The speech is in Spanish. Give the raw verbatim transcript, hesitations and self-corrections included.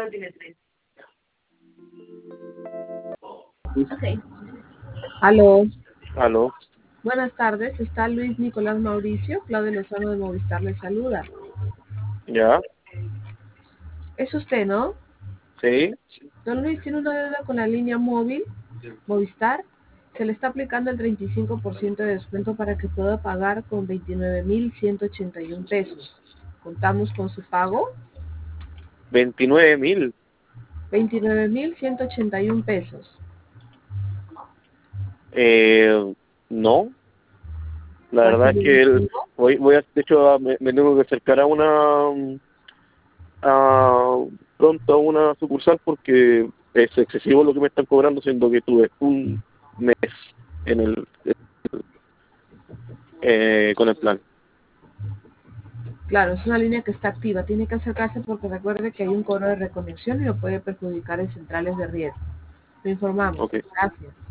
Ok. Aló. Aló, Buenas tardes. Está Luis Nicolás Mauricio. Claudio Lozano de Movistar le saluda. ya, Es usted, ¿no? sí, Don Luis tiene una deuda con la línea móvil Movistar. Se le está aplicando el treinta y cinco por ciento de descuento para que pueda pagar con veintinueve mil ciento ochenta y uno pesos. ¿Contamos con su pago? veintinueve mil. veintinueve mil ciento ochenta y uno pesos. Eh, no, la ¿Cuál verdad es sería que el el- pago? voy, voy a, de hecho, a- me, me tengo que acercar a una, a, pronto a una sucursal porque es excesivo lo que me están cobrando, siendo que tuve un mes en el, eh, con el plan. Claro, es una línea que está activa. Tiene que acercarse porque recuerde que hay un cobro de reconexión y lo puede perjudicar en centrales de riesgo. Lo informamos. Ok. Gracias.